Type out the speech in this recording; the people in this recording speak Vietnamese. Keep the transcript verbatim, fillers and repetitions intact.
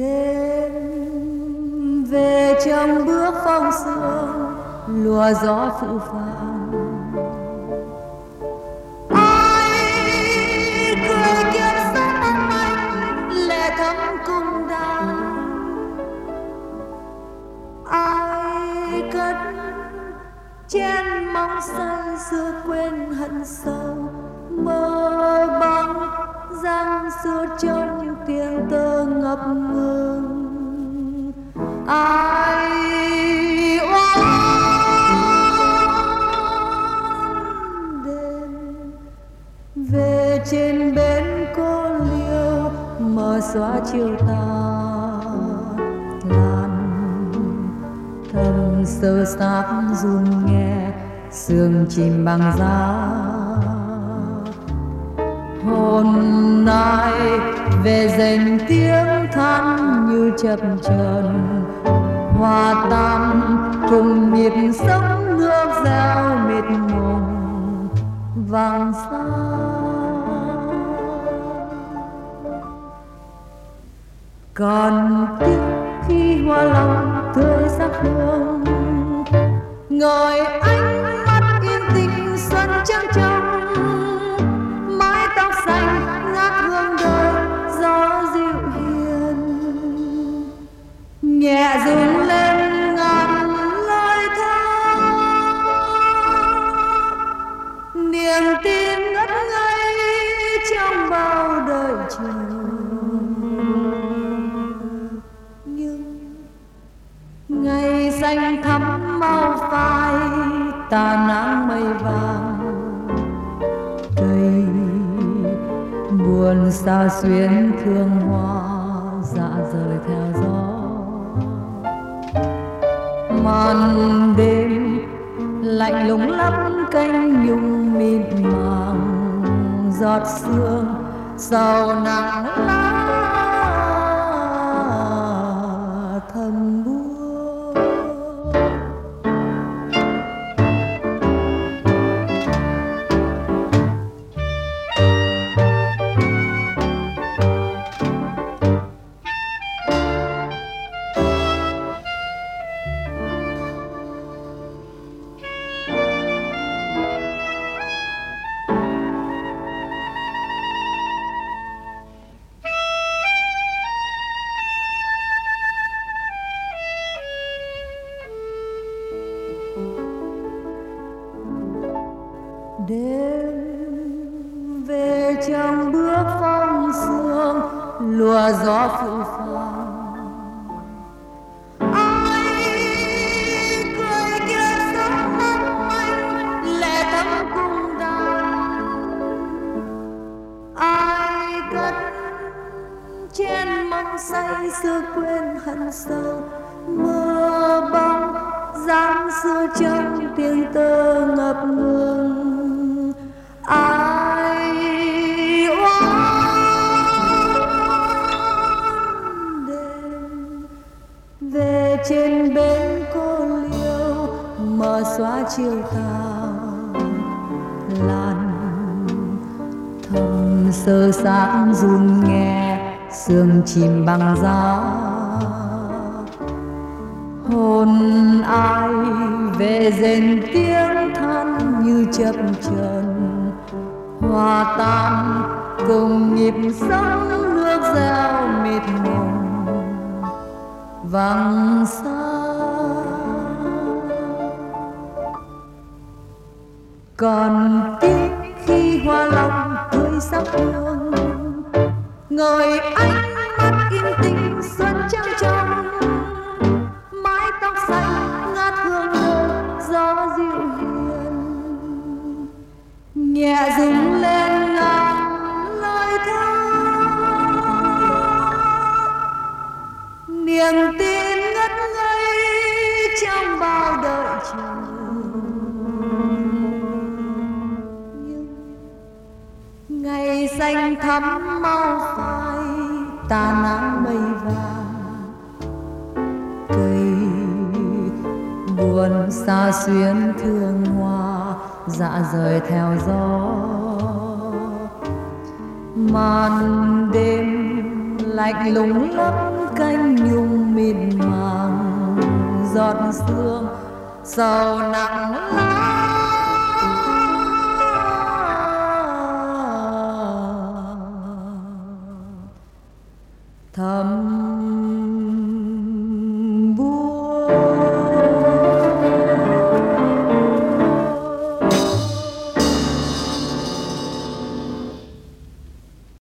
đêm về trong bước phong sương lùa gió phụ phàng. Ai cười kiếp sống âm anh lệ thấm cung đàn, ai cất chén mong say xưa quên hận sâu, mơ bóng giăng xưa trong tiếng tơ ngập ngừng. Ai oán đêm về trên bến cô liêu mờ xóa chiều tà lan, thầm sơ sát run nghe sương chìm bằng giá. Hồn ai về dành tiếng than như chập chờn, hòa tan cùng nhịp sống nước reo mịt mùng vàng xa. Còn tiếc khi hoa lòng tươi sắc hương, ngồi ánh mắt yên tĩnh xuân trăng trong, mái tóc xanh ngát hương đời gió dịu hiền, nhẹ rung lên ngàn lời thơ, niềm tin ngất ngây trong bao đời chờ. Nhưng ngày xanh thắm màu phai tà nắng mây vàng, cây buồn xa xuyến thương hoa dạ rời theo gió. Màn đêm lạnh lùng lắm cánh nhung mịt màng, giọt sương sau nắng lá thầm buông. Đêm về trong bước phong sương lùa gió phụ phàng, ai cười kia sống mong manh lệ thấm cung đàn, ai cất chén mong say xưa quên hận sâu, mơ bóng dáng xưa trong tiếng tơ ngập ngừng. Ai oán đêm về trên bến cô liêu mờ xóa chiều tà lan, thầm sơ sát run nghe sương chìm bằng giá. Hồn ai về rền tiếng than như chập chờn, hòa tan cùng nhịp sống nước reo mịt mùng vắng xa. Còn tiếc khi hoa lòng tươi sắc hương, ngồi ánh mắt yên tĩnh xuân trăng trong, mái tóc xanh ngát hương đời gió dịu hiền, nhẹ rung lên ngàn lời thơ, niềm tin ngất ngây trong bao đời chờ. Nhưng ngày xanh thắm mau phai tà nắng mây vàng, cây buồn xa xuyến thương hoa dạ rời theo gió. Màn đêm lạnh lạnh lùng lấp canh nhung mịn màng giọt sương sầu nặng lá thầm